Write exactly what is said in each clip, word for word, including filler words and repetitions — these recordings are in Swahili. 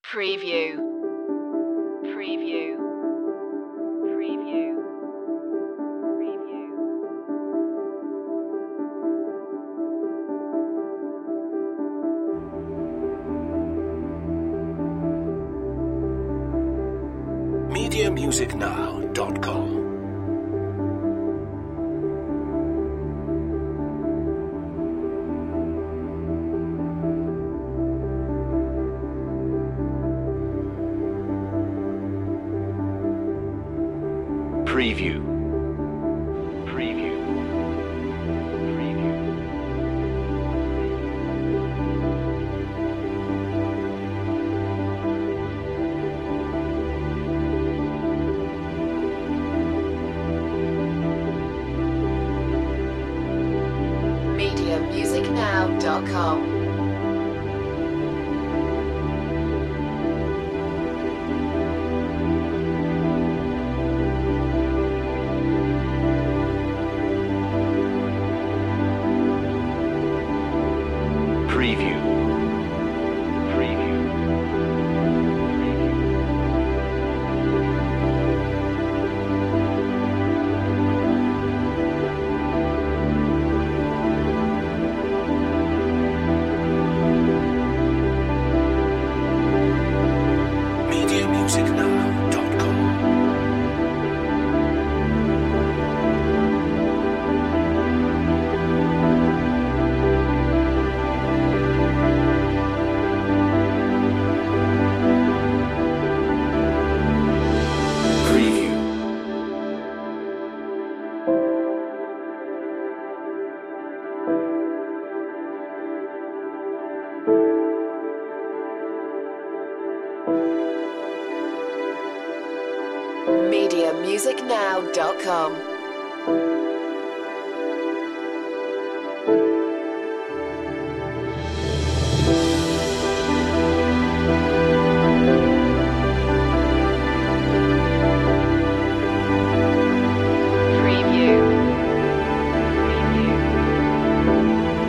Preview. Preview. Preview. Preview. media music now dot com Preview. Preview. Preview. media music now dot com. Preview. Preview. media music now dot com Preview. media music now dot com. Preview. Preview.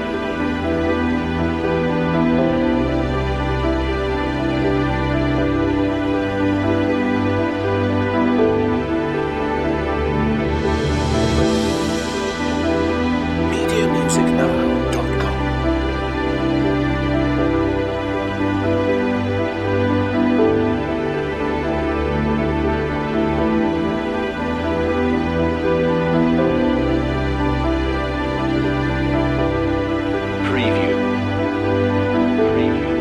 media music now dot com Preview. Preview.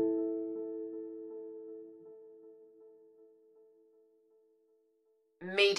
Media